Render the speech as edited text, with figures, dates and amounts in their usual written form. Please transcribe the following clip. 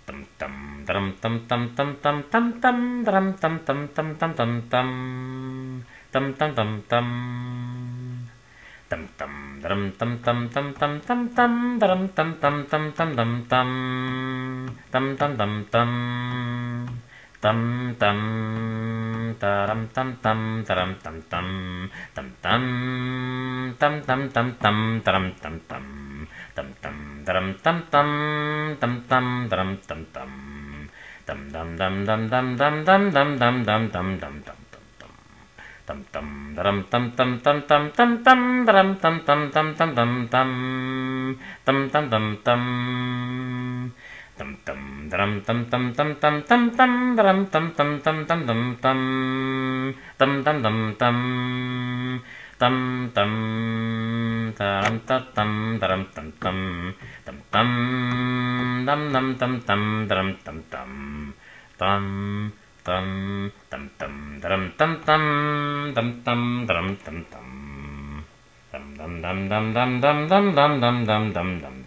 Tum tum drum tum tum tum tum tum tum drum tum tum tum tum tum tum tum tum tum tum tum tum drum tum tum tum tum tum tum drum tum tum tum tum tum tum tum tum tum tum tum tum taram tum tum taram tum tum tum tum tum tum tum tum taram tum tum tum tum taram tum tum tum tum taram tum tum tum dum dum dum dum dum dum dum dum dum dum dum dum tum tum daram tum tum tum tum tum tum daram tum tum tum tum tum tum tum tum tum tum tum tum daram tum tum tum tum tum tum daram tum tum tum tum tum tum tum tum tum tum tum tum daram tum daram tum tum tum tum dam dam tum tum daram tum tum tum tum tum tum daram tum tum tum tum daram tum tum dum dum dum dum dum dum dum dum dum dum dum